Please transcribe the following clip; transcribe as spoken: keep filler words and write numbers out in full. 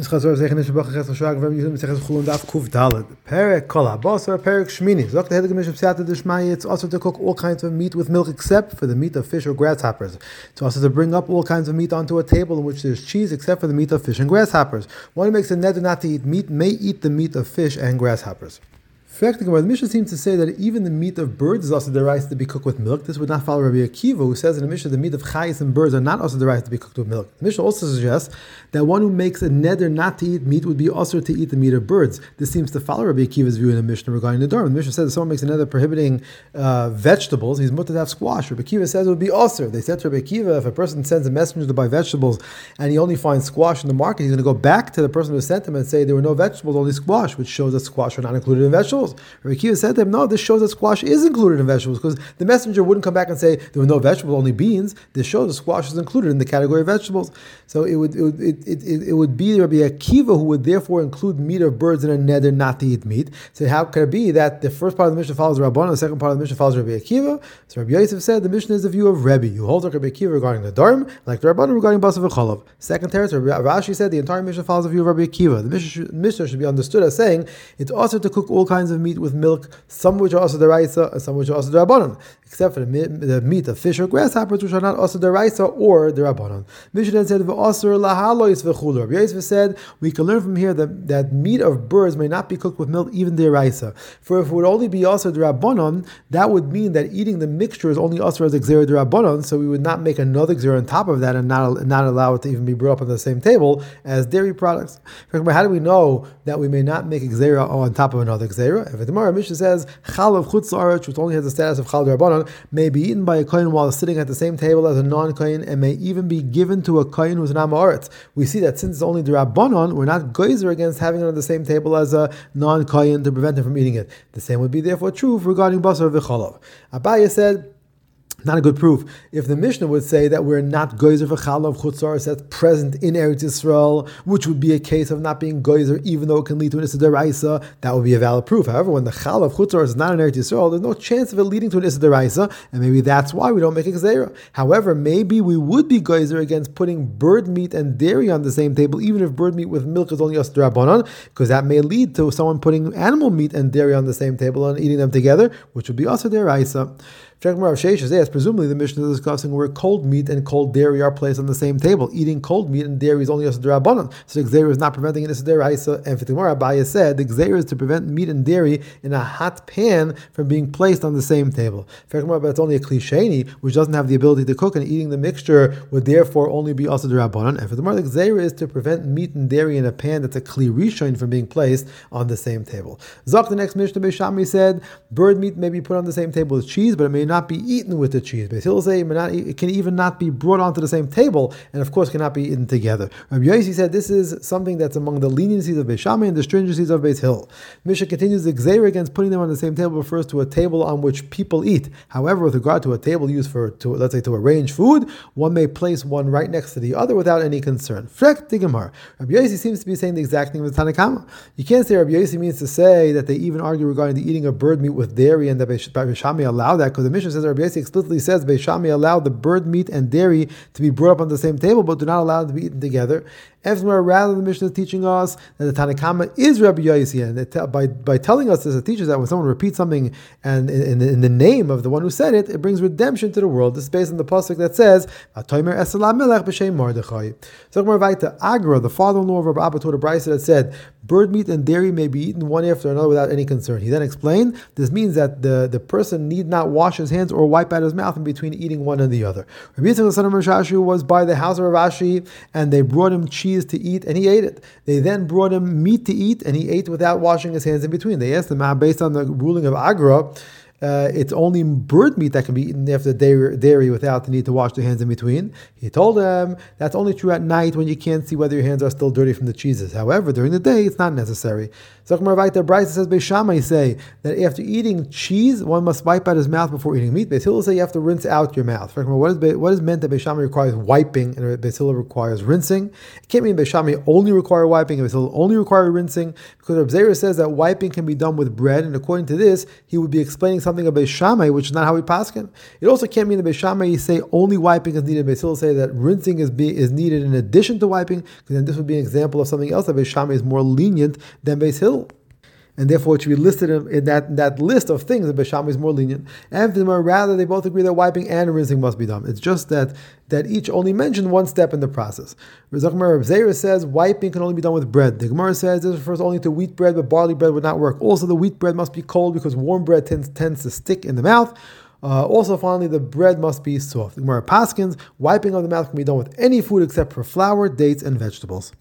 Perek Kol HaBasar, Perek Shmini. Zok the Hedek Mishum Siyata Dishmaya. It's also to cook all kinds of meat with milk, except for the meat of fish or grasshoppers. It's also to bring up all kinds of meat onto a table in which there's cheese, except for the meat of fish and grasshoppers. One who makes a neder not to eat meat may eat the meat of fish and grasshoppers. The Mishnah seems to say that even the meat of birds is also the rice to be cooked with milk. This would not follow Rabbi Akiva, who says in the Mishnah the meat of chayes and birds are not also the rice to be cooked with milk. The Mishnah also suggests that one who makes a neder not to eat meat would be also to eat the meat of birds. This seems to follow Rabbi Akiva's view in the Mishnah regarding the Dharma. The Mishnah says if someone makes a neder prohibiting uh, vegetables, he's mutter to have squash. Rabbi Akiva says it would be also. They said to Rabbi Akiva, if a person sends a messenger to buy vegetables and he only finds squash in the market, he's going to go back to the person who sent him and say there were no vegetables, only squash, which shows that squash are not included in vegetables. Rabbi Akiva said to him, no, this shows that squash is included in vegetables, because the messenger wouldn't come back and say there were no vegetables, only beans. This shows that squash is included in the category of vegetables. So it would it would, it, it, it would be Rabbi Akiva who would therefore include meat of birds in a neder not to eat meat. So how could it be that the first part of the Mishnah follows Rabbanan, the second part of the Mishnah follows Rabbi Akiva? So Rabbi Yosef said the Mishnah is the view of Rebbe, who holds like Rabbi Akiva regarding the Dharm, like the Rabbanan regarding Basar v'Chalav. Second teretz, Rashi said the entire Mishnah follows the view of Rabbi Akiva. The Mishnah, Mishnah should be understood as saying it's also to cook all kinds of meat with milk, some which are also the Raisa, and some which are also the Rabbanon, except for the, the meat of fish or grasshoppers, which are not also the Raisa or the Rabbanon. Mishnah then said, "V'asur lahalois v'chulu." Rabbi Yosef said, we can learn from here that, that meat of birds may not be cooked with milk, even the Raisa. For if it would only be also the Rabbanon, that would mean that eating the mixture is only also as Gzeira the Rabbanon, so we would not make another Gzeira on top of that and not, not allow it to even be brought up on the same table as dairy products. How do we know that we may not make a Gzeira on top of another Gzeira? If the Gemara Mishnah says, Chalav chutz la'aretz, which only has the status of Chalav Rabbanon, may be eaten by a kohen while sitting at the same table as a non-kohen, and may even be given to a kohen who's an am haaretz. We see that since it's only the Rabbanon, we're not geyser against having it on the same table as a non-kohen to prevent him from eating it. The same would be therefore true regarding basar v'chalav. Abaye said, not a good proof. If the Mishnah would say that we're not geyser for chalav chutzar that's present in Eretz Yisrael, which would be a case of not being geyser, even though it can lead to an issa deraisa, that would be a valid proof. However, when the chalav chutzar is not in Eretz Yisrael, there's no chance of it leading to an issa deraisa, and maybe that's why we don't make a gzeira. However, maybe we would be geyser against putting bird meat and dairy on the same table, even if bird meat with milk is only us drabanan, because that may lead to someone putting animal meat and dairy on the same table and eating them together, which would be also deraisa. Yes, presumably the Mishnah is discussing where cold meat and cold dairy are placed on the same table. Eating cold meat and dairy is only a Rabbanon. So the Gzeira is not preventing it as a deraisa. And for the Gemara, Abaye said the Gzeira is to prevent meat and dairy in a hot pan from being placed on the same table. For the Gemara, but it's only a klisheni, which doesn't have the ability to cook, and eating the mixture would therefore only be also the Rabbanon. And for the Gemara, the Gzeira is to prevent meat and dairy in a pan that's a kli rishon from being placed on the same table. Zok, the next Mishnah, Beis Shammai said bird meat may be put on the same table as cheese, but it may not be eaten with the cheese. Beis Hillel say it can even not be brought onto the same table, and of course cannot be eaten together. Rabbi Yossi said this is something that's among the leniencies of Beis Shammai and the stringencies of Beis Hillel. Mishnah continues, the gzeira against putting them on the same table refers to a table on which people eat. However, with regard to a table used for, to, let's say, to arrange food, one may place one right next to the other without any concern. Frek Digamar. Rabbi Yossi seems to be saying the exact thing with Tanna Kama. You can't say Rabbi Yossi means to say that they even argue regarding the eating of bird meat with dairy and that Beis Shammai allow that, because the Mishnah says Rabbi Yossi explicitly says Beis Shammai allowed the bird meat and dairy to be brought up on the same table, but do not allow them to be eaten together. Rather, the Mishnah is teaching us that the Tanna Kama is Rabbi Yossi, and it, by by telling us this, it teaches that when someone repeats something and in, in, in the name of the one who said it, it brings redemption to the world. This is based on the pasuk that says, "V'atomer Esalam Melech b'Shem Mordechai." So Agra, the father-in-law of Rabbi Abba, taught a brayso that said, bird meat and dairy may be eaten one after another without any concern. He then explained, this means that the, the person need not wash his hands or wipe out his mouth in between eating one and the other. Rabbi Yitzchak, the son of Rashashu, was by the house of Rav Ashi, and they brought him cheese to eat, and he ate it. They then brought him meat to eat, and he ate without washing his hands in between. They asked him, based on the ruling of Agra, Uh, it's only bird meat that can be eaten after dairy, dairy without the need to wash the hands in between. He told them that's only true at night when you can't see whether your hands are still dirty from the cheeses. However, during the day, it's not necessary. So Bryce says, Beis Shammai say that after eating cheese, one must wipe out his mouth before eating meat. Beis Hillel say you have to rinse out your mouth. What is, what is meant that Beis Shammai requires wiping and Beis Hillel requires rinsing? It can't mean Beis Shammai only require wiping and Beis Hillel only require rinsing, because Reb Zera says that wiping can be done with bread, and according to this, he would be explaining something something of Beis Shammai, which is not how we paskin. It also can't mean that Beis Shammai you say only wiping is needed. Beis Hillel say that rinsing is be, is needed in addition to wiping, because then this would be an example of something else that Beis Shammai is more lenient than Beis Hillel. And therefore it should be listed in that, in that list of things that Beis Shammai is more lenient. And rather, they both agree that wiping and rinsing must be done. It's just that that each only mention one step in the process. Reb Zera says wiping can only be done with bread. The Gemara says this refers only to wheat bread, but barley bread would not work. Also, the wheat bread must be cold because warm bread tends, tends to stick in the mouth. Uh, also, finally, the bread must be soft. The Gemara paskins, wiping of the mouth can be done with any food except for flour, dates, and vegetables.